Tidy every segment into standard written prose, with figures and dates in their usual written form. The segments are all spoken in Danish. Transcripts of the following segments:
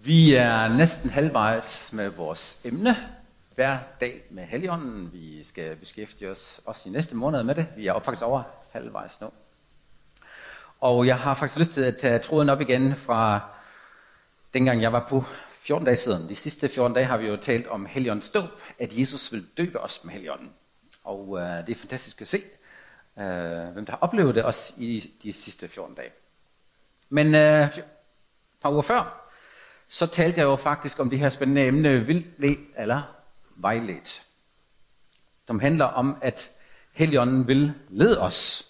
Vi er næsten halvvejs med vores emne. Hver dag med Helligånden. Vi skal beskæftige os også i næste måned med det. Vi er faktisk over halvvejs nu. Og jeg har faktisk lyst til at tage tråden op igen fra dengang jeg var på 14 dage siden. De sidste 14 dage har vi jo talt om Helligåndens dåb, at Jesus vil døbe os med Helligånden. Og det er fantastisk at se, hvem der har oplevet det også i de sidste 14 dage. Men et par uger før, så talte jeg jo faktisk om det her spændende emne, vildledt eller vejledt, som handler om, at Helligånden vil lede os.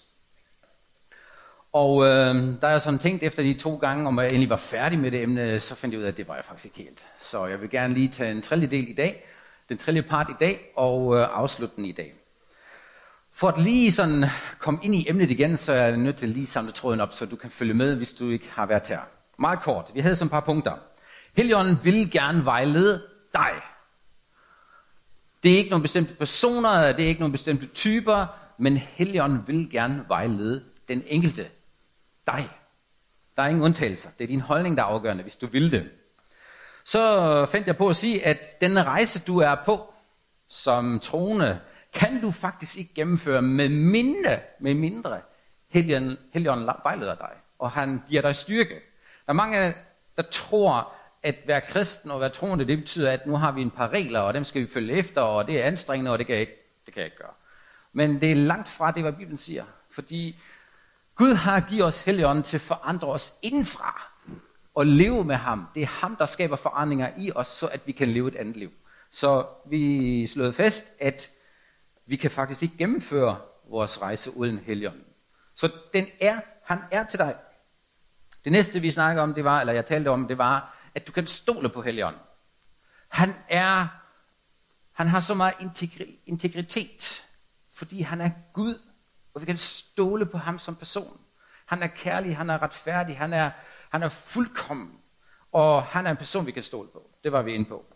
Og der er sådan tænkt efter de 2 gange, om jeg endelig var færdig med det emne, så fandt jeg ud af, at det var jeg faktisk ikke helt. Så jeg vil gerne lige tage en tredje del i dag, den tredje part i dag, og afslutte den i dag. For at lige sådan komme ind i emnet igen, så er jeg nødt til lige samle tråden op, så du kan følge med, hvis du ikke har været her. Meget kort, vi havde sådan et par punkter. Helligånden vil gerne vejlede dig. Det er ikke nogle bestemte personer, det er ikke nogle bestemte typer, men Helligånden vil gerne vejlede den enkelte. Dig. Der er ingen undtagelser. Det er din holdning, der er afgørende, hvis du vil det. Så fandt jeg på at sige, at den rejse, du er på som troende, kan du faktisk ikke gennemføre med mindre Helligånden vejleder dig, og han giver dig styrke. Der er mange, der tror, at være kristen og være troende, det betyder, at nu har vi en par regler, og dem skal vi følge efter, og det er anstrengende, og det kan jeg ikke gøre. Men det er langt fra det, hvad Bibelen siger. Fordi Gud har givet os Helligånden til at forandre os indenfra og leve med ham. Det er ham, der skaber forandringer i os, så at vi kan leve et andet liv. Så vi slår fast, at vi kan faktisk ikke gennemføre vores rejse uden Helligånden. Så han er til dig. Det næste, vi snakker om, jeg talte om, det var, at du kan stole på Helligånden. Han har så meget integritet, fordi han er Gud, og vi kan stole på ham som person. Han er kærlig, han er retfærdig, han er fuldkommen, og han er en person, vi kan stole på. Det var vi inde på.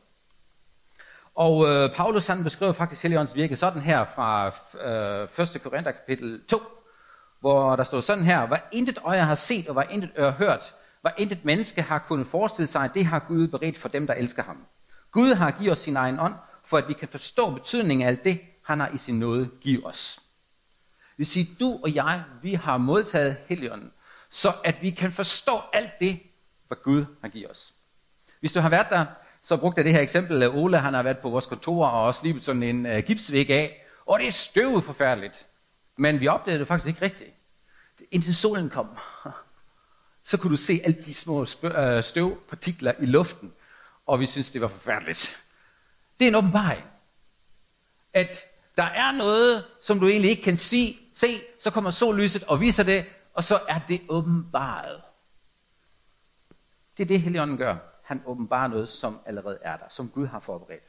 Og Paulus han beskriver faktisk Helligåndens virke sådan her fra 1. Korinther kapitel 2, hvor der står sådan her: hvad intet øje har set, og hvad intet øre hørt, hvad intet menneske har kunnet forestille sig, det har Gud beredt for dem, der elsker ham. Gud har givet os sin egen ånd, for at vi kan forstå betydningen af alt det, han har i sin nåde givet os. Det vil sige, du og jeg, vi har modtaget Helligånden, så at vi kan forstå alt det, hvad Gud har givet os. Hvis du har været der, så brugte jeg det her eksempel. Ole, han har været på vores kontor og også lige sådan en gipsvæg af, og det er støvet forfærdeligt. Men vi opdagede det faktisk ikke rigtigt. Indtil solen kom, så kunne du se alle de små støvpartikler i luften, og vi synes det var forfærdeligt. Det er en åbenbaring, at der er noget, som du egentlig ikke kan se, så kommer sollyset og viser det, og så er det åbenbaret. Det er det, Helligånden gør. Han åbenbarer noget, som allerede er der, som Gud har forberedt.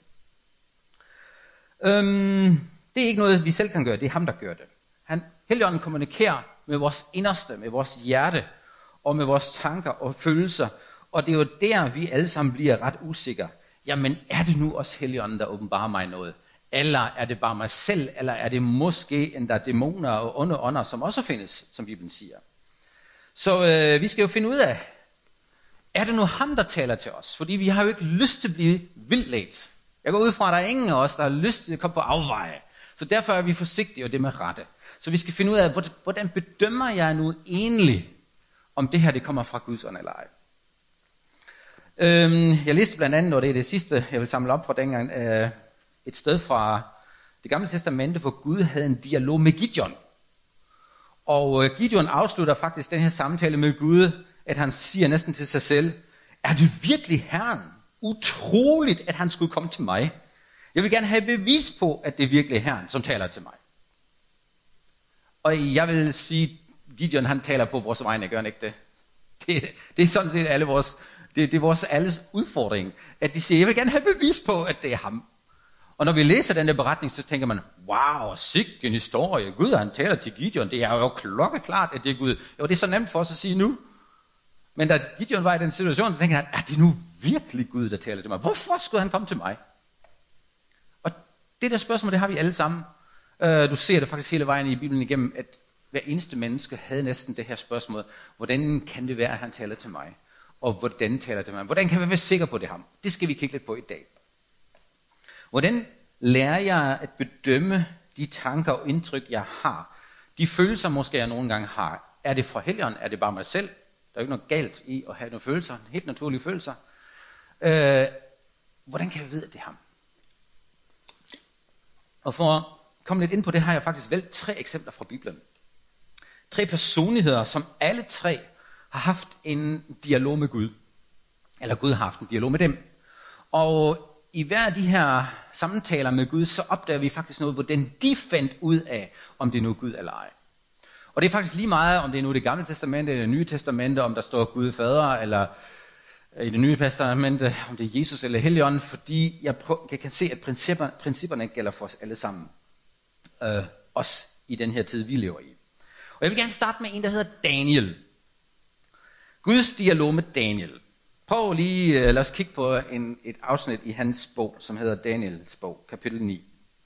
Det er ikke noget, vi selv kan gøre, det er ham, der gør det. Helligånden kommunikerer med vores inderste, med vores hjerte, og med vores tanker og følelser, og det er jo der, vi alle sammen bliver ret usikre. Jamen, er det nu også Helligånden, der åbenbarer mig noget? Eller er det bare mig selv, eller er det måske endda dæmoner og onde ånder, som også findes, som Bibelen siger. Så vi skal jo finde ud af, er det nu ham, der taler til os? Fordi vi har jo ikke lyst til at blive vildledt. Jeg går ud fra, at der er ingen af os, der har lyst til at komme på afveje. Så derfor er vi forsigtige, og det med rette. Så vi skal finde ud af, hvordan bedømmer jeg nu egentlig, om det her det kommer fra Guds ånd eller ej. Jeg læste blandt andet, og det er det sidste, jeg vil samle op fra dengang, et sted fra det gamle testamente, hvor Gud havde en dialog med Gideon. Og Gideon afslutter faktisk den her samtale med Gud, at han siger næsten til sig selv: er det virkelig Herren? Utroligt, at han skulle komme til mig. Jeg vil gerne have bevis på, at det er virkelig Herren, som taler til mig. Og jeg vil sige, Gideon han taler på vores vegne, gør han ikke det? Det er sådan set det er vores alles udfordring, at vi siger, jeg vil gerne have bevis på, at det er ham. Og når vi læser den der beretning, så tænker man, wow, sikke en historie. Gud, han taler til Gideon. Det er jo klokkeklart, at det er Gud. Jo, det er så nemt for os at sige nu. Men da Gideon var i den situation, så tænkte han, er det nu virkelig Gud, der taler til mig? Hvorfor skulle han komme til mig? Og det der spørgsmål, det har vi alle sammen. Du ser det faktisk hele vejen i Bibelen igennem, at hver eneste menneske havde næsten det her spørgsmål. Hvordan kan det være, at han taler til mig? og hvordan taler det med ham? Hvordan kan vi være sikre på det ham? Det skal vi kigge lidt på i dag. Hvordan lærer jeg at bedømme de tanker og indtryk, jeg har? De følelser, måske jeg nogle gange har. Er det fra Helligånden? Er det bare mig selv? Der er jo ikke noget galt i at have nogle følelser. Helt naturlige følelser. Hvordan kan jeg vide, at det er ham? Og for at komme lidt ind på det, har jeg faktisk valgt 3 eksempler fra Bibelen. 3 personligheder, som alle 3 har haft en dialog med Gud. Eller Gud har haft en dialog med dem. Og i hver af de her samtaler med Gud, så opdager vi faktisk noget, hvordan de fandt ud af, om det er nu Gud eller ej. Og det er faktisk lige meget, om det er nu det gamle testamente eller det nye testamente, om der står Gud fader, eller i det nye testamente, om det er Jesus eller Helligånden, fordi jeg kan se, at principperne gælder for os alle sammen. Også i den her tid, vi lever i. Og jeg vil gerne starte med en, der hedder Daniel. Guds dialog med Daniel. Prøv lige, lad os kigge på et afsnit i hans bog, som hedder Daniels bog, kapitel 9.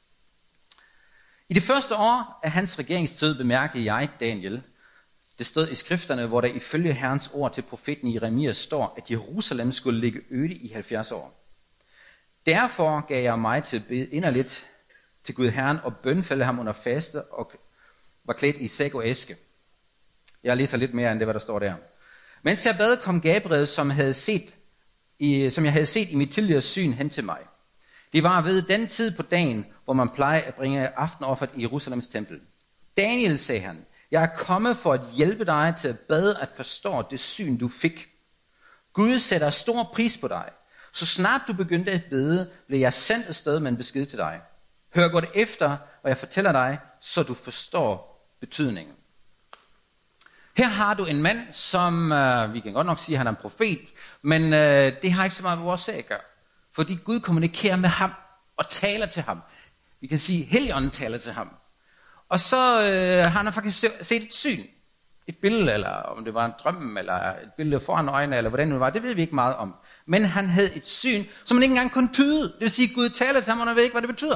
I det første år af hans regeringstid bemærkede jeg, Daniel, det sted i skrifterne, hvor der ifølge Herrens ord til profeten Jeremias står, at Jerusalem skulle ligge øde i 70 år. Derfor gav jeg mig til at bede inderligt til Gud Herren og bønfælde ham under faste og var klædt i sæk og æske. Jeg læser lidt mere end det, hvad der står der. Mens jeg bad, kom Gabriel, som jeg havde set i mit tidligere syn, hen til mig. Det var ved den tid på dagen, hvor man plejer at bringe aftenofferet i Jerusalems tempel. Daniel, sagde han, jeg er kommet for at hjælpe dig til at bedre at forstå det syn, du fik. Gud sætter stor pris på dig. Så snart du begyndte at bede, blev jeg sendt et sted med en besked til dig. Hør godt efter, hvad jeg fortæller dig, så du forstår betydningen. Her har du en mand, som, vi kan godt nok sige, at han er en profet, men det har ikke så meget med vores sag at gøre. Fordi Gud kommunikerer med ham og taler til ham. Vi kan sige, at Helligånden taler til ham. Og så har han faktisk set et syn. Et billede, eller om det var en drøm, eller et billede foran øjnene, eller hvordan det var, det ved vi ikke meget om. Men han havde et syn, som han ikke engang kunne tyde. Det vil sige, at Gud taler til ham, og han ved ikke, hvad det betyder.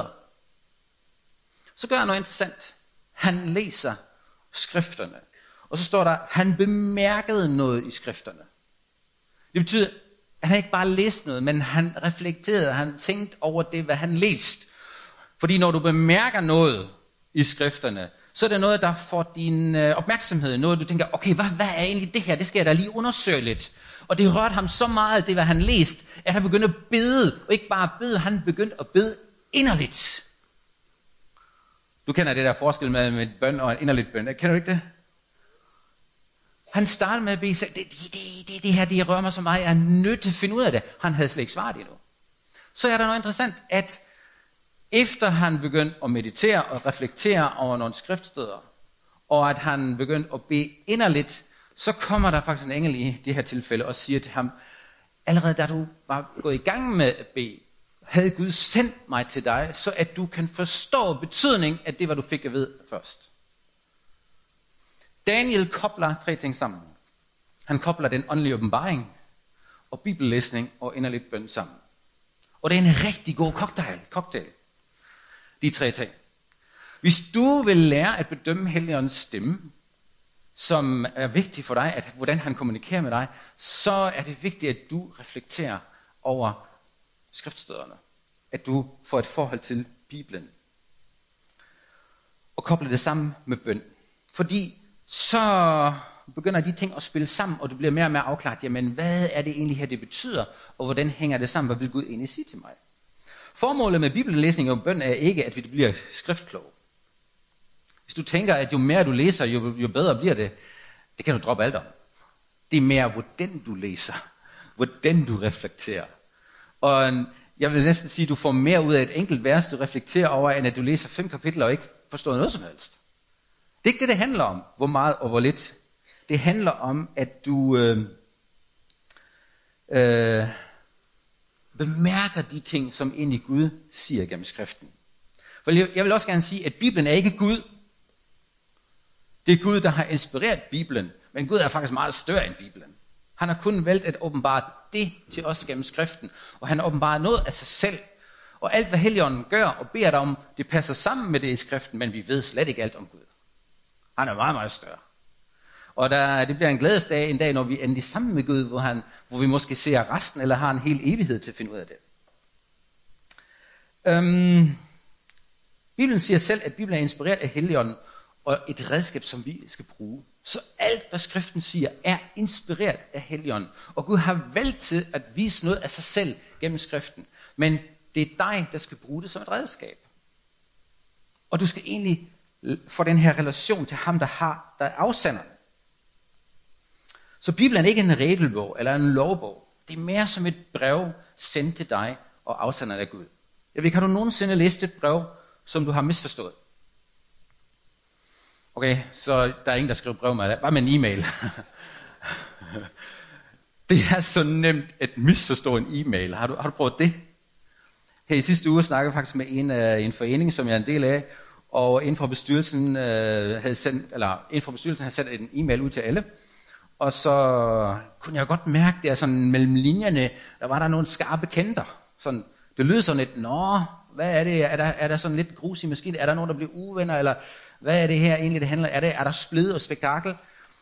Så gør han noget interessant. Han læser skrifterne. Og så står der, han bemærkede noget i skrifterne. Det betyder, at han ikke bare læste noget, men han reflekterede, han tænkte over det, hvad han læste. Fordi når du bemærker noget i skrifterne, så er det noget, der får din opmærksomhed. Noget, du tænker, okay, hvad er egentlig det her? Det skal jeg da lige undersøge lidt. Og det rørte ham så meget, det hvad han læste, at han begyndte at bede. Og ikke bare bede, han begyndte at bede inderligt. Du kender det der forskel med et bøn og en inderligt bøn. Kender du ikke det? Han startede med at bede, det her, det rører mig så meget, jeg er nødt til at finde ud af det. Han havde slet ikke svaret endnu. Så er der noget interessant, at efter han begyndte at meditere og reflektere over nogle skriftsteder, og at han begyndte at bede inderligt, så kommer der faktisk en engel i det her tilfælde og siger til ham, allerede da du var gået i gang med at bede, havde Gud sendt mig til dig, så at du kan forstå betydning af det, hvad du fik at vide først. Daniel kobler 3 ting sammen. Han kobler den åndelige åbenbaring og bibellæsning og inderligt bøn sammen. Og det er en rigtig god cocktail. De 3 ting. Hvis du vil lære at bedømme Helligåndens stemme, som er vigtigt for dig, at hvordan han kommunikerer med dig, så er det vigtigt, at du reflekterer over skriftstederne. At du får et forhold til Bibelen. Og kobler det sammen med bøn. Fordi så begynder de ting at spille sammen, og det bliver mere og mere afklaret, jamen hvad er det egentlig her, det betyder, og hvordan hænger det sammen, hvad vil Gud egentlig sige til mig? Formålet med bibellæsning og bøn er ikke, at vi bliver skriftkloge. Hvis du tænker, at jo mere du læser, jo bedre bliver det, det kan du droppe alt om. Det er mere, hvordan du læser, hvordan du reflekterer. Og jeg vil næsten sige, at du får mere ud af et enkelt vers, du reflekterer over, end at du læser 5 kapitler og ikke forstår noget som helst. Det er ikke det handler om, hvor meget og hvor lidt. Det handler om, at du bemærker de ting, som egentlig Gud siger gennem skriften. For jeg vil også gerne sige, at Bibelen er ikke Gud. Det er Gud, der har inspireret Bibelen. Men Gud er faktisk meget større end Bibelen. Han har kun valgt at åbenbare det til os gennem skriften. Og han åbenbarer noget af sig selv. Og alt, hvad Helligånden gør og beder dig om, det passer sammen med det i skriften, men vi ved slet ikke alt om Gud. Han er meget, meget større. Og det bliver en glædesdag en dag, når vi endelig sammen med Gud, hvor vi måske ser resten, eller har en hel evighed til at finde ud af det. Bibelen siger selv, at Bibelen er inspireret af Helligånden, og et redskab, som vi skal bruge. Så alt, hvad skriften siger, er inspireret af Helligånden. Og Gud har valgt til at vise noget af sig selv gennem skriften. Men det er dig, der skal bruge det som et redskab. Og du skal egentlig få den her relation til ham, der er afsenderen. Så Bibelen er ikke en regelbog eller en lovbog. Det er mere som et brev sendt til dig og afsenderen af Gud. Jeg ved ikke, har du nogensinde læst et brev, som du har misforstået? Okay, så der er ingen, der skriver brev med det. Bare med en e-mail. Det er så nemt at misforstå en e-mail. Har du prøvet det? Her i sidste uge snakkede jeg faktisk med en forening, som jeg er en del af, og inden for bestyrelsen havde sendt en e-mail ud til alle. Og så kunne jeg godt mærke, det er sådan mellem linjerne, der var der nogle skarpe kanter. Sådan, det lød sådan lidt, hvad er det? Er der sådan lidt grus i maskinen? Er der nogen, der bliver uvenner? Eller hvad er det her egentlig, det handler? Er der splid og spektakel?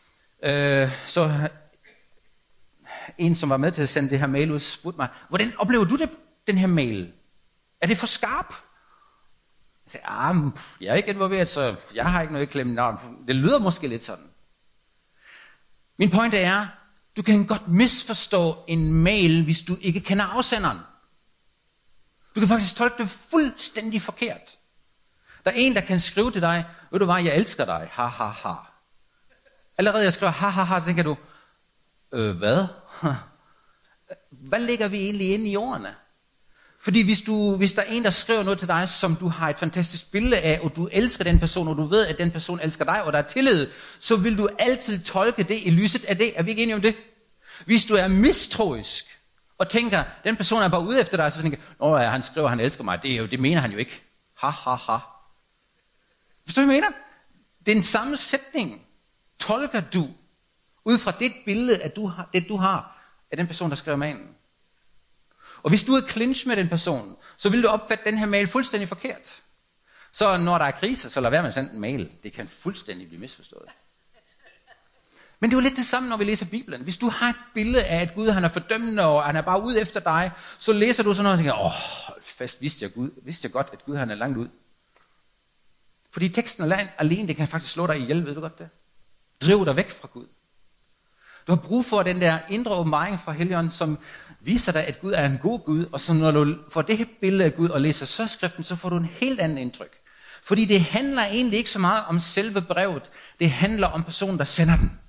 Så en, som var med til at sende det her mail ud, spurgte mig, hvordan oplever du det, den her mail? Er det for skarp? Jeg sagde, jeg er ikke involveret, så jeg har ikke noget i klemmen. Det lyder måske lidt sådan. Min pointe er, du kan godt misforstå en mail, hvis du ikke kender afsenderen. Du kan faktisk tolke det fuldstændig forkert. Der er en, der kan skrive til dig, ved du hvad, jeg elsker dig, ha ha ha. Allerede jeg skriver ha ha ha, så tænker du, hvad? Hvad lægger vi egentlig inde i ordene? Fordi hvis der er en, der skriver noget til dig, som du har et fantastisk billede af, og du elsker den person, og du ved, at den person elsker dig, og der er tillid, så vil du altid tolke det i lyset af det. Er vi ikke enige om det? Hvis du er mistroisk, og tænker, den person er bare ude efter dig, så tænker ja, han skriver, han elsker mig, det mener han jo ikke. Ha ha ha. Forstår du, hvad jeg mener? Den samme sætning tolker du, ud fra det billede, at du har af den person, der skriver mailen. Og hvis du er clinch med den person, så vil du opfatte den her mail fuldstændig forkert. Så når der er kriser, så lad være med at sende en mail. Det kan fuldstændig blive misforstået. Men det er jo lidt det samme, når vi læser Bibelen. Hvis du har et billede af, at Gud han er fordømmende, og han er bare ude efter dig, så læser du sådan noget og tænker, hold fast, vidste jeg godt, at Gud han er langt ud. Fordi teksten alene, det kan faktisk slå dig ihjel, ved du godt det? Drive dig væk fra Gud. Du har brug for den der indre åbenbaring fra Helligånden, som viser dig, at Gud er en god Gud, og så når du får det her billede af Gud og læser så skriften, så får du en helt anden indtryk. Fordi det handler egentlig ikke så meget om selve brevet, det handler om personen, der sender den.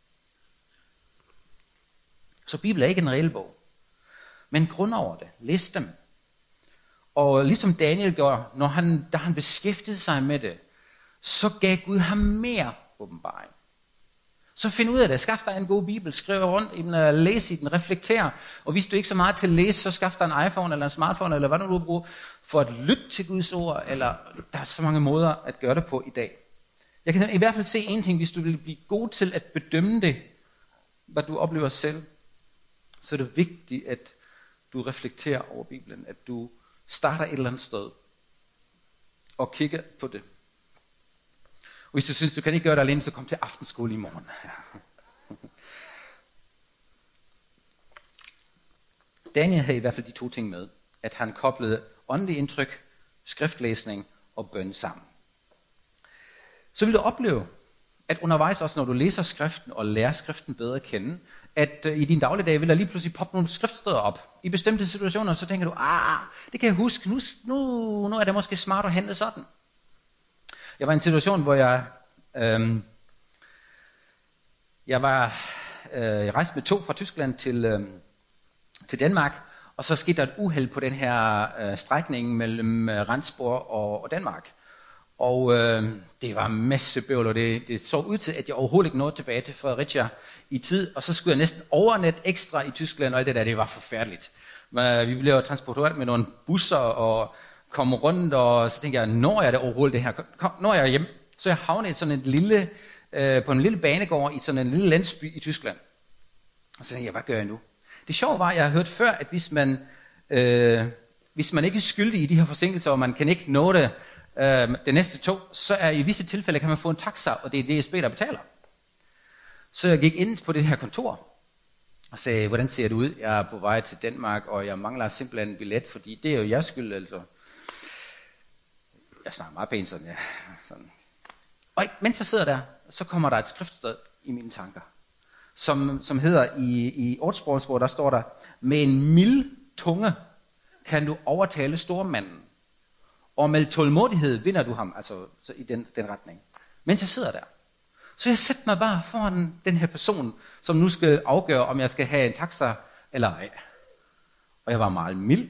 Så Bibelen er ikke en regelbog, men grund over det. Læs dem. Og ligesom Daniel gjorde, da han beskæftigede sig med det, så gav Gud ham mere åbenbaring. Så find ud af det. Skaff dig en god bibel. Skriv rundt i den, læs i den, reflekter. Og hvis du ikke er så meget til at læse, så skaff dig en iPhone eller en smartphone, eller hvad du bruger, for at lytte til Guds ord. Eller der er så mange måder at gøre det på i dag. Jeg kan i hvert fald se en ting, hvis du vil blive god til at bedømme det, hvad du oplever selv, så er det vigtigt, at du reflekterer over Bibelen. At du starter et eller andet sted og kigger på det. Og hvis du synes, du kan ikke gøre det alene, så kom til aftenskole i morgen. Daniel havde i hvert fald de to ting med, at han koblede åndelig indtryk, skriftlæsning og bøn sammen. Så vil du opleve, at undervejs også, når du læser skriften og lærer skriften bedre at kende, at i din dagligdag vil der lige pludselig poppe nogle skriftsteder op. I bestemte situationer, så tænker du, det kan jeg huske, nu er det måske smart at handle sådan. Jeg var i en situation, hvor jeg rejste med tog fra Tyskland til Danmark, og så skete der et uheld på den her strækning mellem Rendsborg og Danmark. Og det var en masse bøvl, og det så ud til, at jeg overhovedet ikke nåede tilbage til Fredericia i tid, og så skulle jeg næsten overnatte ekstra i Tyskland, og alt det der, det var forfærdeligt. Men vi blev transporteret med nogle busser og kom rundt, og så tænkte jeg, når jeg det overhovedet det her? Når jeg hjem, så jeg havnede i sådan på en lille banegård i sådan en lille landsby i Tyskland. Og så tænkte jeg, hvad gør jeg nu? Det sjove var, at jeg har hørt før, at hvis man ikke er skyldig i de her forsinkelser, og man kan ikke nå det næste tog, så er i visse tilfælde kan man få en taxa, og det er DSB, der betaler. Så jeg gik ind på det her kontor og sagde, hvordan ser det ud? Jeg er på vej til Danmark, og jeg mangler simpelthen en billet, fordi det er jo jeres skyld, altså. Jeg snakker meget pænt sådan, ja. Sådan. Og mens jeg sidder der, så kommer der et skriftsted i mine tanker, som hedder i ordsprogsbog, der står der, med en mild tunge kan du overtale stormanden, og med tålmodighed vinder du ham, altså så i den retning. Mens jeg sidder der. Så jeg sætter mig bare foran den her person, som nu skal afgøre, om jeg skal have en taxa eller ej. Og jeg var meget mild.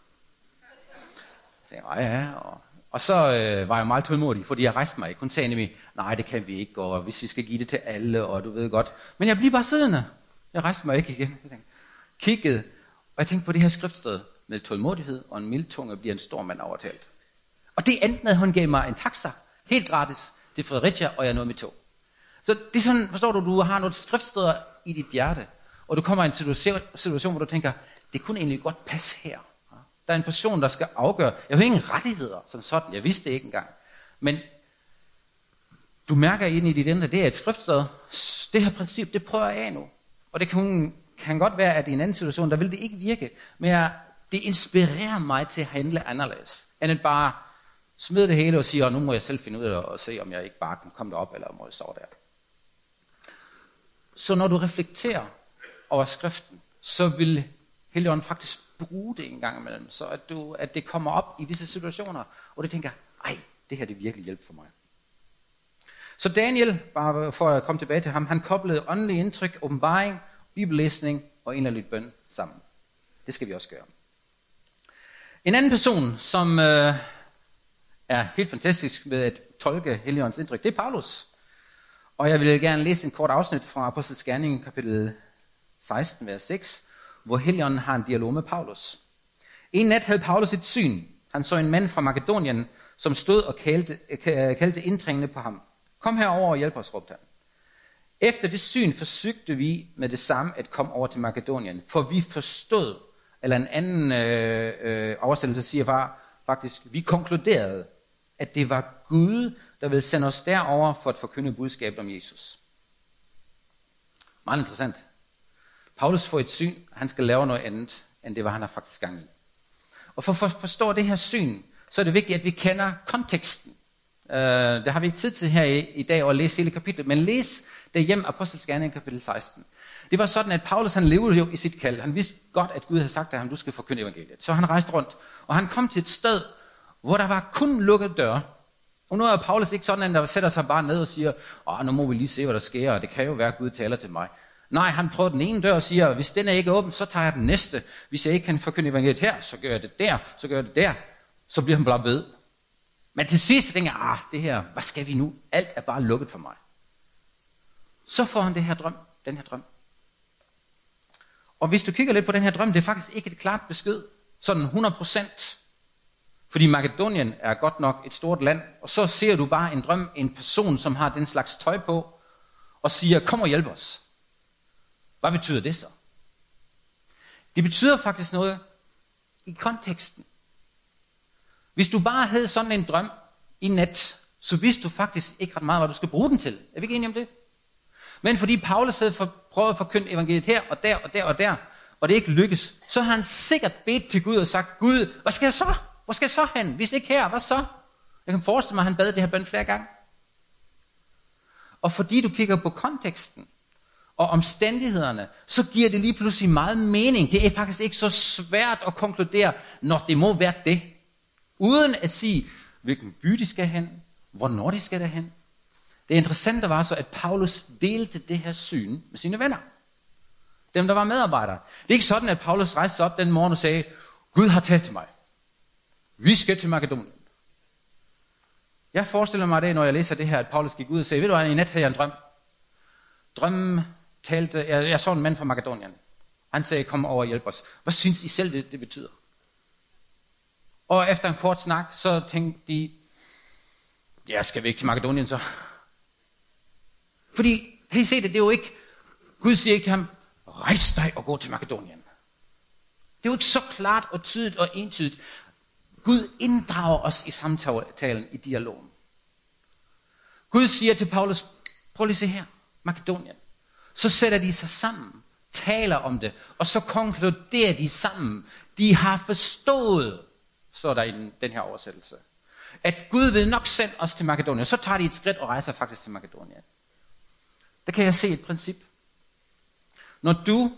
Så jeg ja. Og så var jeg meget tålmodig, fordi jeg rejste mig ikke. Hun sagde nemlig, nej, det kan vi ikke, og hvis vi skal give det til alle, og du ved godt. Men jeg blev bare siddende. Jeg rejste mig ikke igen. Jeg kiggede, og jeg tænkte på det her skriftsted. Med tålmodighed og en mild tunge bliver en stor mand overtalt. Og det endte med, at hun gav mig en taxa, helt gratis, til Fredericia, og jeg nåede med tog. Så det er sådan, forstår du har nogle skriftsteder i dit hjerte, og du kommer i en situation, hvor du tænker, det kunne egentlig godt passe her. Der er en person, der skal afgøre. Jeg har ingen rettigheder som sådan, jeg vidste det ikke engang. Men du mærker ind i dit indre, det er et skriftsted. Det her princip, det prøver jeg af nu. Og det kan godt være, at i en anden situation, der vil det ikke virke. Men det inspirerer mig til at handle anderledes, end at bare smide det hele og sige, nu må jeg selv finde ud af det, og se, om jeg ikke bare kan komme derop, eller må jeg sove der. Så når du reflekterer over skriften, så vil Helligånden faktisk bruge det en gang imellem, så at det kommer op i visse situationer, og det tænker, det her det virkelig hjælp for mig. Så Daniel, bare for at komme tilbage til ham, han koblede åndelig indtryk, åbenbaring, bibellæsning og inderligt bøn sammen. Det skal vi også gøre. En anden person, som er helt fantastisk ved at tolke Helligåndens indtryk, det er Paulus. Og jeg vil gerne læse en kort afsnit fra Apostels Gerninger, kapitel 16, vers 6, hvor Helligånden har en dialog med Paulus. En nat havde Paulus et syn. Han så en mand fra Makedonien, som stod og kaldte indtrængende på ham. Kom herover og hjælp os, råbte han. Efter det syn forsøgte vi med det samme at komme over til Makedonien, for vi forstod, eller en anden oversættelse siger faktisk, vi konkluderede, at det var Gud, der ville sende os derover for at forkynde budskabet om Jesus. Meget interessant. Paulus får et syn, han skal lave noget andet, end det var han har faktisk gang i. Og for at forstå det her syn, så er det vigtigt, at vi kender konteksten. Det har vi ikke tid til her i dag at læse hele kapitlet, men læs det hjem Apostels Gerninger kapitel 16. Det var sådan, at Paulus han levede jo i sit kald. Han vidste godt, at Gud havde sagt til ham, du skal forkynde evangeliet. Så han rejste rundt, og han kom til et sted, hvor der var kun lukkede døre. Og nu er Paulus ikke sådan, at der sætter sig bare ned og siger, nu må vi lige se, hvad der sker, og det kan jo være, at Gud taler til mig. Nej, han prøver den ene dør og siger, hvis den er ikke åben, så tager jeg den næste. Hvis jeg ikke kan forkynde evangeliet her, så gør jeg det der, så gør jeg det der. Så bliver han bare ved. Men til sidst tænker jeg, det her, hvad skal vi nu? Alt er bare lukket for mig. Så får han den her drøm. Og hvis du kigger lidt på den her drøm, det er faktisk ikke et klart besked, sådan 100%. Fordi Makedonien er godt nok et stort land, og så ser du bare en drøm, en person, som har den slags tøj på, og siger, kom og hjælp os. Hvad betyder det så? Det betyder faktisk noget i konteksten. Hvis du bare havde sådan en drøm i nat, så vidste du faktisk ikke ret meget, hvad du skal bruge den til. Er vi ikke enige om det? Men fordi Paulus havde prøvet at forkynde evangeliet her og der og der og der, og det ikke lykkes, så har han sikkert bedt til Gud og sagt, Gud, hvad skal jeg så? Hvor skal jeg så hen? Hvis ikke her, hvad så? Jeg kan forestille mig, at han bad det her bøn flere gange. Og fordi du kigger på konteksten og omstændighederne, så giver det lige pludselig meget mening. Det er faktisk ikke så svært at konkludere, når det må være det. Uden at sige, hvilken by de skal hen, hvornår de skal derhen. Det interessante var så, at Paulus delte det her syn med sine venner. Dem, der var medarbejdere. Det er ikke sådan, at Paulus rejste op den morgen og sagde, Gud har talt til mig. Vi skal til Makedonien. Jeg forestiller mig det, når jeg læser det her, at Paulus gik ud og sagde, ved du hvad, i nat havde jeg en drøm. Drømmen talte, jeg så en mand fra Makedonien. Han sagde, kom over og hjælp os. Hvad synes I selv, det betyder? Og efter en kort snak, så tænkte de, skal vi ikke til Makedonien så? Fordi, kan I se det er jo ikke, Gud siger ikke til ham, rejs dig og gå til Makedonien. Det er jo ikke så klart og tydeligt og entydigt. Gud inddrager os i samtalen, i dialogen. Gud siger til Paulus, prøv lige at se her, Makedonien. Så sætter de sig sammen, taler om det, og så konkluderer de sammen. De har forstået, står der i den her oversættelse, at Gud vil nok sende os til Makedonien. Så tager de et skridt og rejser faktisk til Makedonien. Der kan jeg se et princip. Når du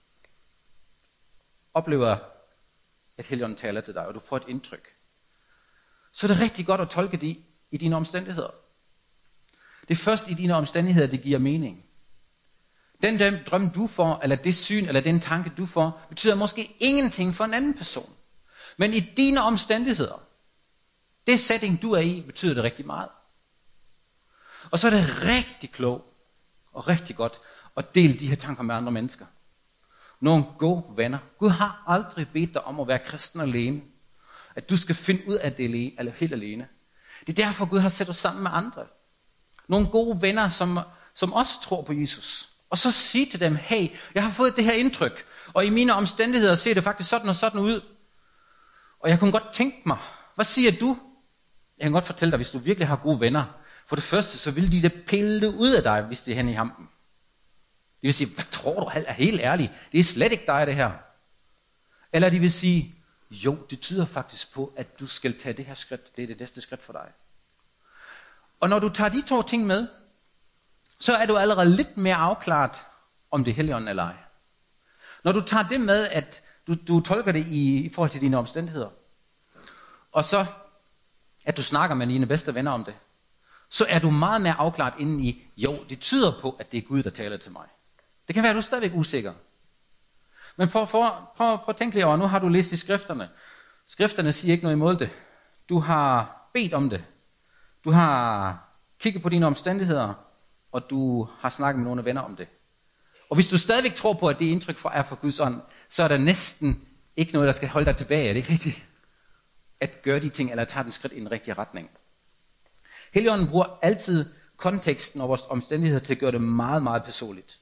oplever, at Helligånden taler til dig, og du får et indtryk, så er det rigtig godt at tolke det i dine omstændigheder. Det er først i dine omstændigheder, det giver mening. Den drøm du får, eller det syn, eller den tanke du får, betyder måske ingenting for en anden person. Men i dine omstændigheder, det setting du er i, betyder det rigtig meget. Og så er det rigtig klogt og rigtig godt at dele de her tanker med andre mennesker. Nogle gode venner. Gud har aldrig bedt dig om at være kristen alene. At du skal finde ud af det eller helt alene. Det er derfor Gud har sat os sammen med andre. Nogle gode venner, som også tror på Jesus. Og så sige til dem, hey, jeg har fået det her indtryk, og i mine omstændigheder ser det faktisk sådan og sådan ud. Og jeg kunne godt tænke mig, hvad siger du? Jeg kan godt fortælle dig, hvis du virkelig har gode venner. For det første, så vil de da pille det ud af dig, hvis det er hen i hampen. De vil sige, hvad tror du, er helt ærlig? Det er slet ikke dig, det her. Eller de vil sige, jo, det tyder faktisk på, at du skal tage det her skridt. Det er det næste skridt for dig. Og når du tager de to ting med, så er du allerede lidt mere afklaret, om det er Helligånden eller ej. Når du tager det med, at du tolker det i forhold til dine omstændigheder, og så at du snakker med dine bedste venner om det, så er du meget mere afklaret inden i, jo, det tyder på, at det er Gud, der taler til mig. Det kan være, at du er stadigvæk usikker. Men prøv at tænke lige over, nu har du læst i skrifterne. Skrifterne siger ikke noget imod det. Du har bedt om det. Du har kigget på dine omstændigheder, og du har snakket med nogle venner om det. Og hvis du stadigvæk tror på, at det indtryk er fra Guds ånd, så er der næsten ikke noget, der skal holde dig tilbage. Er det ikke rigtigt? At gøre de ting, eller tage den skridt i den rigtige retning. Helligånden bruger altid konteksten og vores omstændigheder til at gøre det meget, meget personligt.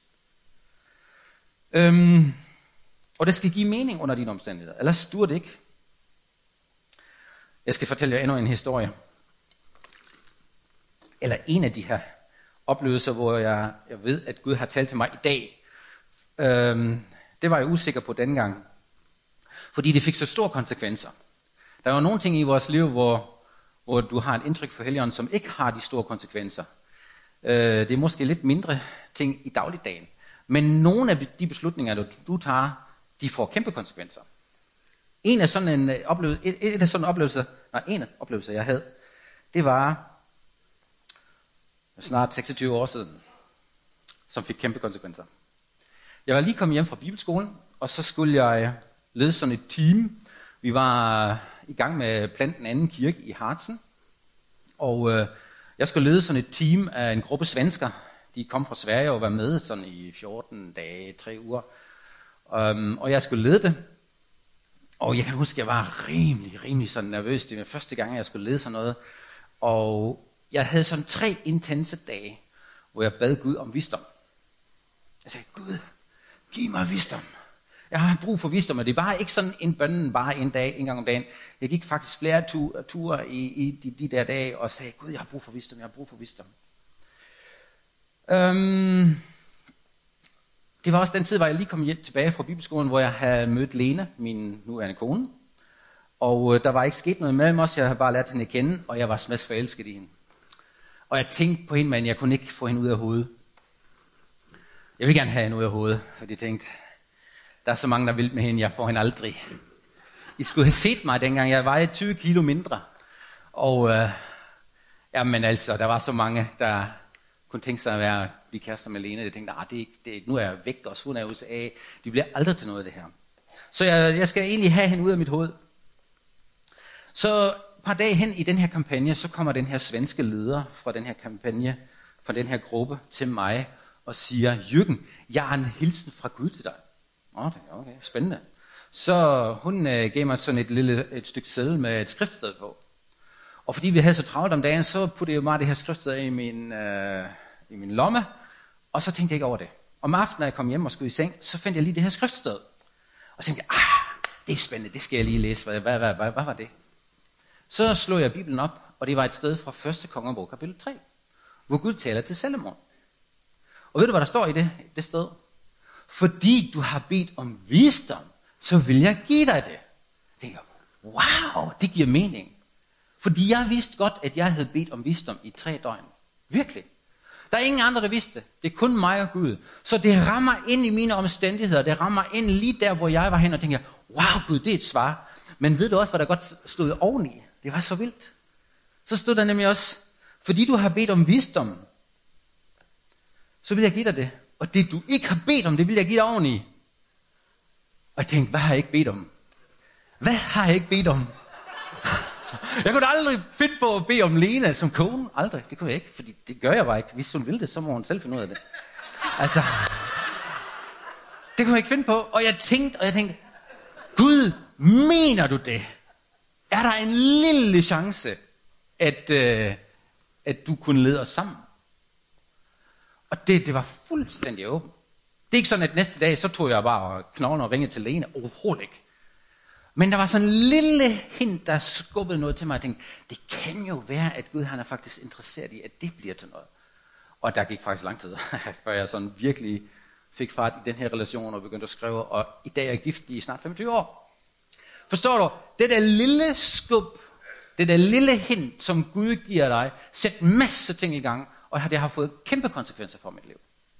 Og det skal give mening under dine omstændigheder. Ellers duer det ikke. Jeg skal fortælle jer endnu en historie. Eller en af de her oplevelser, hvor jeg ved, at Gud har talt til mig i dag. Det var jeg usikker på denne gang. Fordi det fik så store konsekvenser. Der er jo nogle ting i vores liv, hvor du har et indtryk for Helligånden, som ikke har de store konsekvenser. Det er måske lidt mindre ting i dagligdagen. Men nogle af de beslutninger, du tager, de får kæmpe konsekvenser. En af sådan oplevelser, jeg havde, det var snart 26 år siden, som fik kæmpe konsekvenser. Jeg var lige kommet hjem fra bibelskolen, og så skulle jeg lede sådan et team. Vi var i gang med at plante en anden kirke i Harzen, og jeg skulle lede sådan et team af en gruppe svensker. De kom fra Sverige og var med sådan i 14 dage, 3 uger. Og jeg skulle lede det. Og jeg kan huske, at jeg var rimelig sådan nervøs. Det var første gang, jeg skulle lede sådan noget. Og jeg havde sådan 3 intense dage, hvor jeg bad Gud om visdom. Jeg sagde, Gud, giv mig visdom. Jeg har brug for visdom, og det var ikke sådan en bønnen bare en dag, en gang om dagen. Jeg gik faktisk flere ture i de der dage og sagde, Gud, jeg har brug for visdom, jeg har brug for visdom. Det var også den tid, hvor jeg lige kom hjem tilbage fra bibelskolen, hvor jeg havde mødt Lene, min nuværende kone. Og der var ikke sket noget mellem os, jeg havde bare lært hende at kende, og jeg var smads forelsket i hende. Og jeg tænkte på hende, men jeg kunne ikke få hende ud af hovedet. Jeg vil gerne have hende ud af hovedet, fordi jeg tænkte, der er så mange, der vil med hende, jeg får hende aldrig. I skulle have set mig, dengang jeg vejede 20 kilo mindre. Og jamen altså, der var så mange, der kunne tænke sig at blive kærester med Lene. Jeg tænkte, nu er jeg væk, også hun er i USA. Det bliver aldrig til noget af det her. Så jeg skal egentlig have hende ud af mit hoved. Så et par dage hen i den her kampagne, så kommer den her svenske leder fra den her kampagne, fra den her gruppe til mig og siger, Jürgen, jeg har en hilsen fra Gud til dig. Okay, spændende. Så hun gav mig sådan et stykke seddel med et skriftsted på. Og fordi vi havde så travlt om dagen, så puttede jeg bare det her skriftsted i min lomme, og så tænkte jeg ikke over det. Om aftenen, når jeg kom hjem og skulle i seng, så fandt jeg lige det her skriftsted. Og så tænkte jeg, det er spændende, det skal jeg lige læse. Hvad var det? Så slog jeg Bibelen op, og det var et sted fra 1. Kongebog, kapitel 3, hvor Gud taler til Salomon. Og ved du, hvad der står i det sted? Fordi du har bedt om visdom, så vil jeg give dig det. Jeg tænker, wow, det giver mening. Fordi jeg vidste godt, at jeg havde bedt om visdom i 3 døgn. Virkelig. Der er ingen andre, der vidste det. Det er kun mig og Gud. Så det rammer ind i mine omstændigheder. Det rammer ind lige der, hvor jeg var hen og tænker, wow Gud, det er et svar. Men ved du også, hvad der godt stod oveni? Det var så vildt. Så stod der nemlig også, fordi du har bedt om visdom, så vil jeg give dig det. Og det du ikke har bedt om, det vil jeg give dig oveni. Og jeg tænkte, hvad har jeg ikke bedt om? Hvad har jeg ikke bedt om? Jeg kunne aldrig finde på at bede om Lena som kone. Aldrig. Det kunne jeg ikke, fordi det gør jeg bare ikke. Hvis hun vil det, så må hun selv finde ud af det. Altså, det kunne jeg ikke finde på. Og jeg tænkte, Gud, mener du det? Er der en lille chance, at du kunne lede os sammen? Og det var fuldstændig åbent. Det er ikke sådan, at næste dag, så tog jeg bare knoglen og ringede til Lena. Overhovedet ikke. Men der var sådan en lille hint, der skubbede noget til mig. Jeg tænkte, det kan jo være, at Gud han er faktisk interesseret i, at det bliver til noget. Og der gik faktisk lang tid, før jeg sådan virkelig fik fart i den her relation og begyndte at skrive. Og i dag er jeg gift i snart 25 år. Forstår du? Det der lille skub, det der lille hint, som Gud giver dig, sæt masse ting i gang, og det har fået kæmpe konsekvenser for mit liv.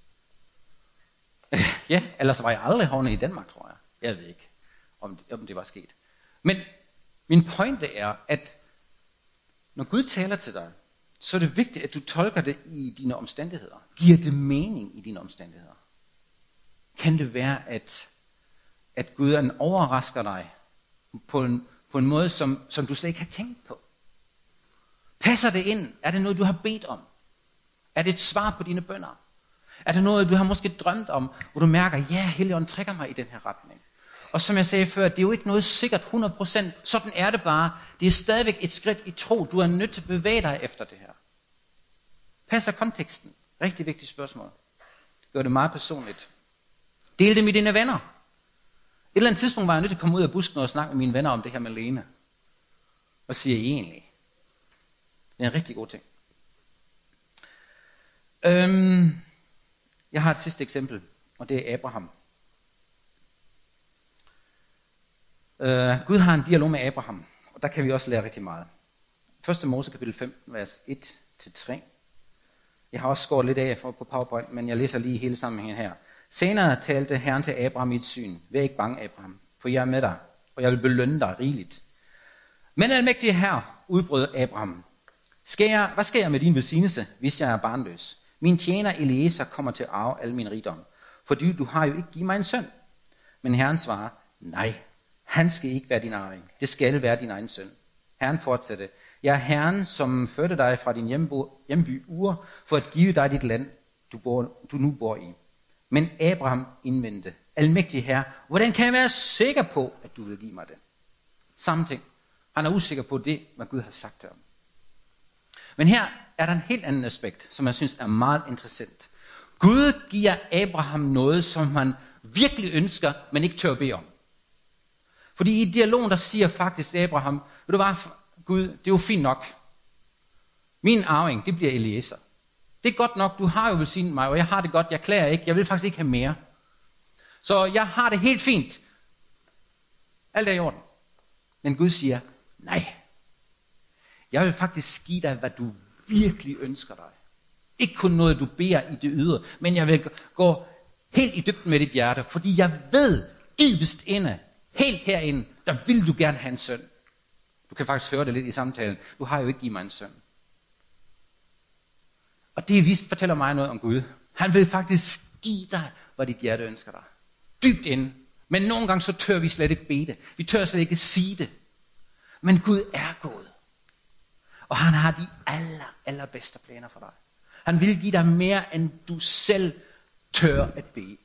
Ja, ellers var jeg aldrig havnet i Danmark, tror jeg. Jeg ved ikke, om det var sket. Men min pointe er, at når Gud taler til dig, så er det vigtigt, at du tolker det i dine omstændigheder. Giver det mening i dine omstændigheder? Kan det være, at Gud overrasker dig på en måde, som du slet ikke har tænkt på? Passer det ind? Er det noget, du har bedt om? Er det et svar på dine bønner? Er det noget, du har måske drømt om, hvor du mærker, ja, Helligånden trækker mig i den her retning? Og som jeg sagde før, det er jo ikke noget sikkert 100%. Sådan er det bare. Det er stadigvæk et skridt i tro. Du er nødt til at bevæge dig efter det her. Passer konteksten? Rigtig vigtigt spørgsmål. Gør det meget personligt. Del det med dine venner. Et eller andet tidspunkt var jeg nødt til at komme ud af busken og snakke med mine venner om det her med Lene. Hvad siger I egentlig? Det er en rigtig god ting. Jeg har et sidste eksempel, og det er Abraham. Gud har en dialog med Abraham, og der kan vi også lære rigtig meget. 1. Mose kapitel 15, vers 1-3. Jeg har også skåret lidt af på PowerPoint, men jeg læser lige hele sammenhængen her. Senere talte Herren til Abraham i et syn. Vær ikke bange, Abraham, for jeg er med dig, og jeg vil belønne dig rigeligt. Men almægtige Herre, udbrød Abraham. Hvad sker jeg med din velsignelse, hvis jeg er barnløs? Min tjener Eliezer kommer til at arve al min rigdom, fordi du har jo ikke givet mig en søn. Men Herren svarer, nej, han skal ikke være din arving. Det skal være din egen søn. Herren fortsatte, jeg er Herren, som førte dig fra din hjemby Ur, for at give dig dit land, du nu bor i. Men Abraham indvendte, almægtige Herre, hvordan kan jeg være sikker på, at du vil give mig det? Samme ting. Han er usikker på det, hvad Gud har sagt til ham. Men her er der en helt anden aspekt, som jeg synes er meget interessant. Gud giver Abraham noget, som han virkelig ønsker, men ikke tør at bede om. Fordi i dialogen, der siger faktisk Abraham, ved du hvad, Gud, det er jo fint nok. Min arving, det bliver Eliezer. Det er godt nok, du har jo velsignet mig, og jeg har det godt, jeg klager ikke, jeg vil faktisk ikke have mere. Så jeg har det helt fint. Alt er i orden. Men Gud siger, nej. Jeg vil faktisk give dig, hvad du virkelig ønsker dig. Ikke kun noget, du beder i det ydre, men jeg vil gå helt i dybden med dit hjerte, fordi jeg ved dybest inde, helt herinde, der vil du gerne have en søn. Du kan faktisk høre det lidt i samtalen. Du har jo ikke givet mig en søn. Og det fortæller mig noget om Gud. Han vil faktisk give dig, hvad dit hjerte ønsker dig. Dybt inde. Men nogle gange så tør vi slet ikke bede det. Vi tør slet ikke sige det. Men Gud er god. Og han har de allerbedste planer for dig. Han vil give dig mere, end du selv tør at bede.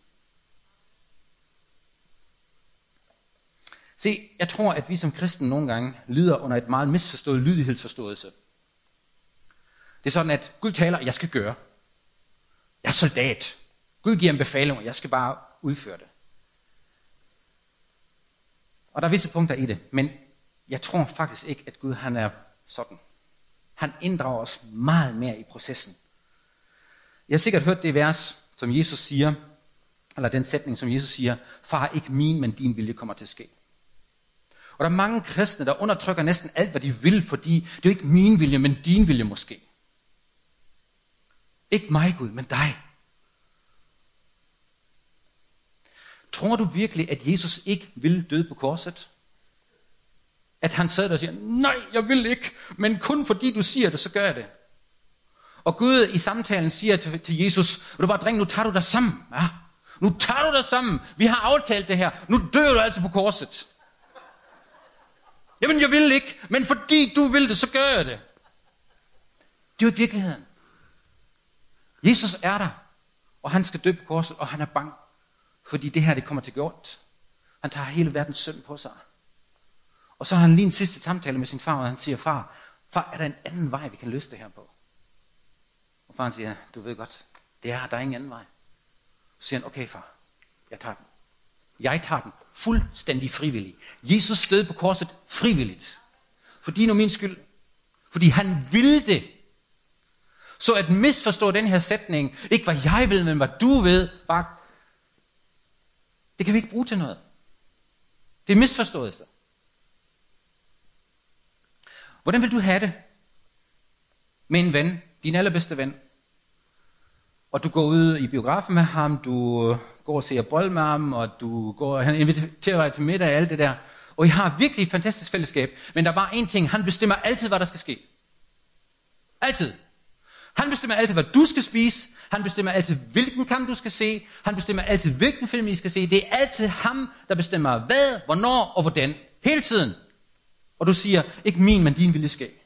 Se, jeg tror, at vi som kristne nogle gange lider under et meget misforstået lydighedsforståelse. Det er sådan, at Gud taler, jeg skal gøre. Jeg er soldat. Gud giver en befaling, og jeg skal bare udføre det. Og der er visse punkter i det, men jeg tror faktisk ikke, at Gud han er sådan. Han inddrager os meget mere i processen. Jeg har sikkert hørt det vers som Jesus siger, eller den sætning, som Jesus siger, far, ikke min, men din vilje kommer til at ske. Og der er mange kristne, der undertrykker næsten alt, hvad de vil, fordi det er jo ikke min vilje, men din vilje måske. Ikke mig, Gud, men dig. Tror du virkelig, at Jesus ikke vil døde på korset? At han sad der og siger, nej, jeg vil ikke, men kun fordi du siger det, så gør jeg det. Og Gud i samtalen siger til Jesus, vil du bare dreng, nu tager du dig sammen. Ja. Nu tager du dig sammen. Vi har aftalt det her. Nu dør du altså på korset. Jamen, jeg vil ikke, men fordi du vil det, så gør jeg det. Det er jo ikke virkeligheden. Jesus er der, og han skal dø på korset, og han er bange. Fordi det her, det kommer til gjort. Han tager hele verdens synd på sig. Og så har han lige en sidste samtale med sin far, og han siger, far, er der en anden vej, vi kan løse det her på? Og faren siger, du ved godt, der er ingen anden vej. Så siger han, okay far, jeg tager den. Jeg tager den fuldstændig frivillig. Jesus døde på korset frivilligt. For din og min skyld. Fordi han ville det. Så at misforstå den her sætning, ikke hvad jeg vil, men hvad du ved, bare, det kan vi ikke bruge til noget. Det er misforståelse. Hvordan vil du have det med en ven, din allerbedste ven, og du går ud i biografen med ham, du går og ser bold med ham, og han inviterer dig til middag og alt det der, og I har virkelig et fantastisk fællesskab, men der er bare én ting, han bestemmer altid, hvad der skal ske. Altid. Han bestemmer altid, hvad du skal spise, han bestemmer altid, hvilken kamp du skal se, han bestemmer altid, hvilken film I skal se, det er altid ham, der bestemmer hvad, hvornår og hvordan, hele tiden. Og du siger, ikke min, men din vilje ske.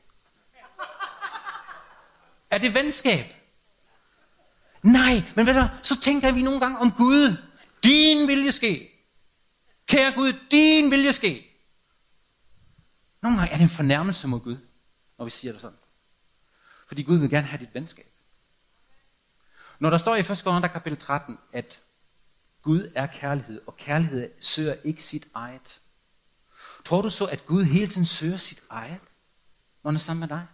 Er det venskab? Nej, men ved du, så tænker vi nogle gange om Gud. Din vilje ske. Kære Gud, din vilje ske. Nogle gange er det en fornærmelse mod Gud, når vi siger det sådan. Fordi Gud vil gerne have dit venskab. Når der står i 1. Korinther kapitel 13, at Gud er kærlighed, og kærlighed søger ikke sit eget. Tror du så, at Gud hele tiden søger sit eget, når han er sammen med dig?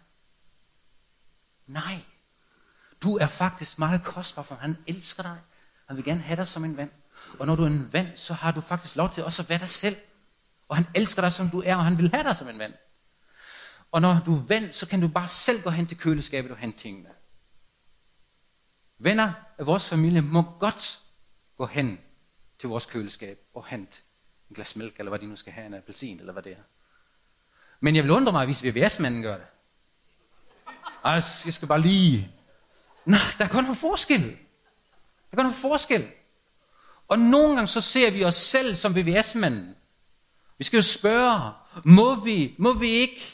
Nej. Du er faktisk meget kostbar, for han elsker dig. Han vil gerne have dig som en ven. Og når du er en ven, så har du faktisk lov til også at være dig selv. Og han elsker dig, som du er, og han vil have dig som en ven. Og når du er ven, så kan du bare selv gå hen til køleskabet og hente tingene. Venner af vores familie må godt gå hen til vores køleskab og hente en glas mælk, eller hvad de nu skal have, en appelsin, eller hvad det er. Men jeg vil undre mig, hvis VVS-manden gør det. Altså, jeg skal bare lige... Nej, der er kun noget forskel. Der er kun noget forskel. Og nogle gange så ser vi os selv som VVS-manden. Vi skal jo spørge, må vi ikke?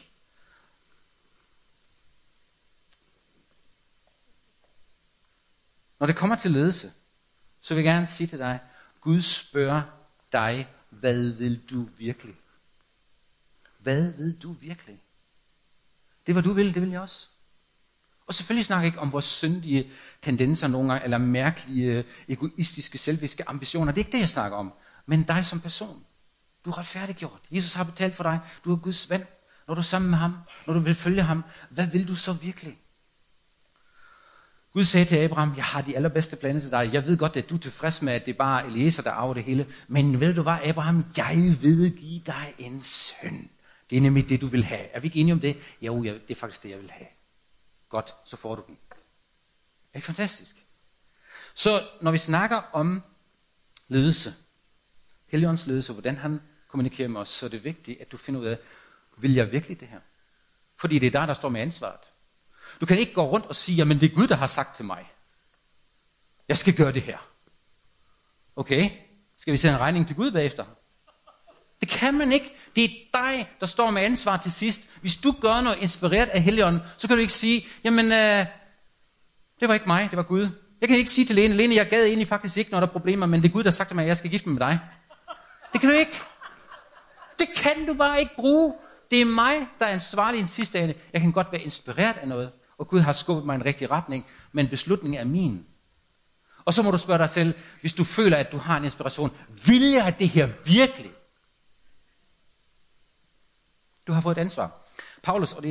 Når det kommer til ledelse, så vil jeg gerne sige til dig, Gud spørger dig, hvad vil du virkelig? Hvad vil du virkelig? Det hvad du vil, det vil jeg også. Og selvfølgelig snakker jeg ikke om vores syndige tendenser nogle gange, eller mærkelige, egoistiske, selviske ambitioner. Det er ikke det, jeg snakker om. Men dig som person. Du er retfærdiggjort. Jesus har betalt for dig. Du er Guds ven. Når du er sammen med ham, når du vil følge ham, hvad vil du så virkelig? Gud sagde til Abraham, jeg har de allerbedste planer til dig. Jeg ved godt, at du er tilfreds med, at det er bare Eliezer, der arver det hele. Men ved du hvad, Abraham, jeg vil give dig en søn. Det er nemlig det, du vil have. Er vi ikke enige om det? Jo, det er faktisk det, jeg vil have. Godt, så får du den. Er ikke fantastisk? Så når vi snakker om ledelse, Helligåndens ledelse, hvordan han kommunikerer med os, så er det vigtigt, at du finder ud af, vil jeg virkelig det her? Fordi det er der står med ansvaret. Du kan ikke gå rundt og sige, jamen det er Gud, der har sagt til mig. Jeg skal gøre det her. Okay, skal vi sende en regning til Gud bagefter? Det kan man ikke. Det er dig, der står med ansvar til sidst. Hvis du gør noget inspireret af Helligånden, så kan du ikke sige, jamen det var ikke mig, det var Gud. Jeg kan ikke sige til Lene, jeg gad egentlig faktisk ikke, når der er problemer, men det er Gud, der har sagt til mig, at jeg skal gifte mig med dig. Det kan du ikke. Det kan du bare ikke bruge. Det er mig, der er ansvarlig i den sidste ende. Jeg kan godt være inspireret af noget, og Gud har skubbet mig i en rigtig retning, men beslutningen er min. Og så må du spørge dig selv, hvis du føler, at du har en inspiration, vil jeg det her virkelig? Du har fået et ansvar. Paulus, og det er det sidste eksempel, jeg vil bruge. Paulus har 2 situationer, hvor han,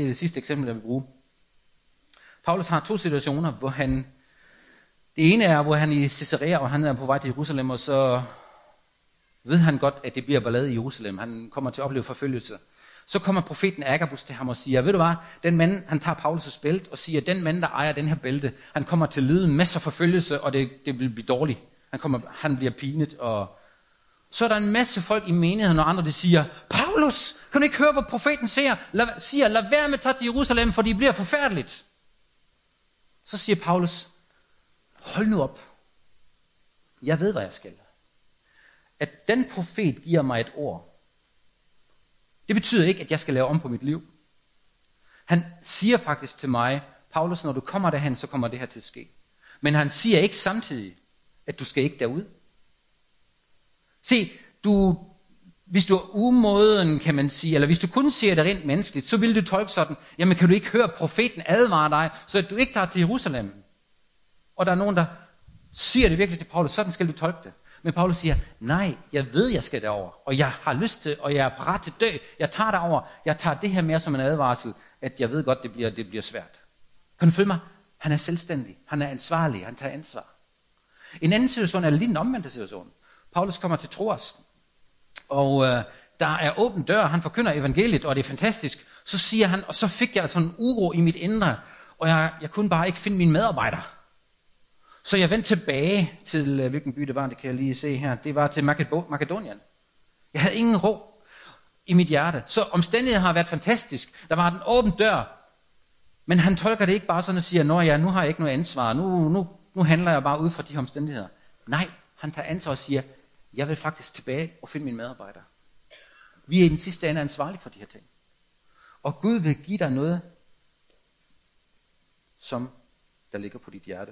Det ene er, hvor han i Caesarea, og han er på vej til Jerusalem, og så ved han godt, at det bliver ballade i Jerusalem. Han kommer til at opleve forfølgelse. Så kommer profeten Agabus til ham og siger, ved du hvad, den mand, han tager Paulus' bælte og siger, den mand, der ejer den her bælte, han kommer til at lide masser af forfølgelse, og det vil blive dårligt. Han bliver pinet, og så er der en masse folk i menigheden, og andre, der siger, Paulus, kan du ikke høre, hvad profeten siger? Lad være med at tage til Jerusalem, for det bliver forfærdeligt. Så siger Paulus, hold nu op. Jeg ved, hvad jeg skal. At den profet giver mig et ord, det betyder ikke, at jeg skal lave om på mit liv. Han siger faktisk til mig, Paulus, når du kommer derhen, så kommer det her til at ske. Men han siger ikke samtidig, at du skal ikke derud. Se, hvis du er umoden, kan man sige, eller hvis du kun siger det rent menneskeligt, så vil du tolke sådan, jamen kan du ikke høre profeten advare dig, så at du ikke tager til Jerusalem. Og der er nogen, der siger det virkelig til Paulus, sådan skal du tolke det. Men Paulus siger, nej, jeg ved, jeg skal derover, og jeg har lyst til, og jeg er parat til dø. Jeg tager derover. Jeg tager det her mere som en advarsel, at jeg ved godt, det bliver svært. Kan du følge mig? Han er selvstændig. Han er ansvarlig. Han tager ansvar. En anden situation er lige den omvendte situation. Paulus kommer til Troas, og der er åben dør. Han forkynder evangeliet, og det er fantastisk. Så siger han, og så fik jeg sådan en uro i mit indre, og jeg kunne bare ikke finde mine medarbejdere. Så jeg vendte tilbage til, hvilken by det var, det kan jeg lige se her. Det var til Makedonien. Jeg havde ingen ro i mit hjerte. Så omstændigheden har været fantastisk. Der var en åben dør. Men han tolker det ikke bare sådan og siger, nu har jeg ikke noget ansvar. Nu handler jeg bare ud fra de omstændigheder. Nej, han tager ansvar og siger, jeg vil faktisk tilbage og finde mine medarbejdere. Vi er i den sidste ende ansvarlige for de her ting. Og Gud vil give dig noget, som der ligger på dit hjerte.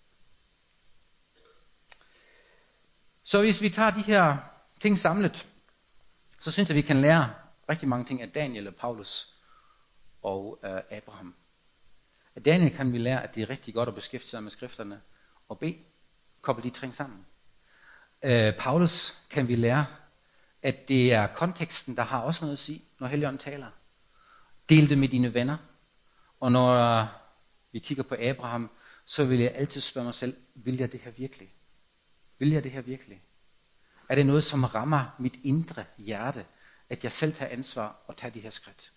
Så hvis vi tager de her ting samlet, så synes jeg, vi kan lære rigtig mange ting af Daniel og Paulus og Abraham. Af Daniel kan vi lære, at det er rigtig godt at beskæftige sig med skrifterne og bede, koble de ting sammen. Paulus kan vi lære, at det er konteksten, der har også noget at sige, når Helligånden taler. Del det med dine venner. Og når vi kigger på Abraham, så vil jeg altid spørge mig selv, vil jeg det her virkelig? Vil jeg det her virkelig? Er det noget, som rammer mit indre hjerte, at jeg selv tager ansvar og tager de her skridt?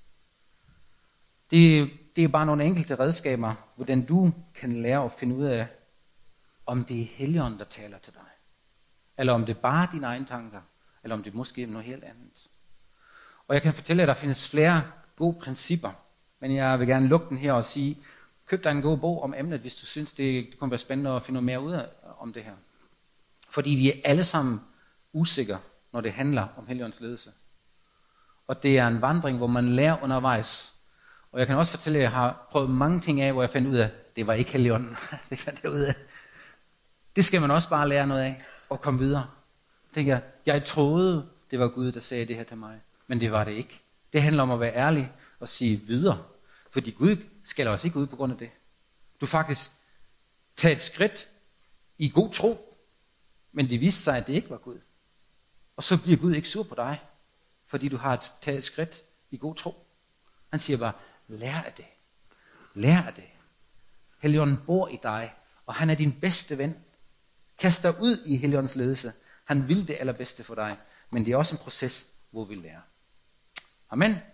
Det er bare nogle enkelte redskaber, hvordan du kan lære at finde ud af, om det er Helligånden, der taler til dig. Eller om det er bare dine egne tanker, eller om det måske er noget helt andet. Og jeg kan fortælle, at der findes flere gode principper, men jeg vil gerne lukke den her og sige, køb dig en god bog om emnet, hvis du synes, det kunne være spændende at finde noget mere ud af om det her. Fordi vi er alle sammen usikre, når det handler om Helligåndens ledelse. Og det er en vandring, hvor man lærer undervejs. Og jeg kan også fortælle, at jeg har prøvet mange ting af, hvor jeg fandt ud af, at det var ikke Helligånden. Det fandt jeg ud af. Det skal man også bare lære noget af og komme videre. Tænker jeg troede, det var Gud, der sagde det her til mig. Men det var det ikke. Det handler om at være ærlig og sige videre. Fordi Gud skælder os ikke ud på grund af det. Du faktisk tager et skridt i god tro, men det viste sig, at det ikke var Gud. Og så bliver Gud ikke sur på dig, fordi du har taget et skridt i god tro. Han siger bare, lær af det. Lær af det. Helligånden bor i dig, og han er din bedste ven. Kast dig ud i Helligåndens ledelse. Han vil det allerbedste for dig, men det er også en proces, hvor vi lærer. Amen.